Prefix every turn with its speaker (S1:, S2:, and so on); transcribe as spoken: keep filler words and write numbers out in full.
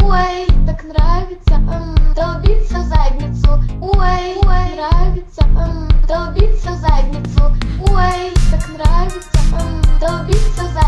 S1: Ой, так нравится, м, долбиться в задницу. Ой, ой, нравится, м, долбиться в задницу. Ой, так нравится, м, долбиться в задницу.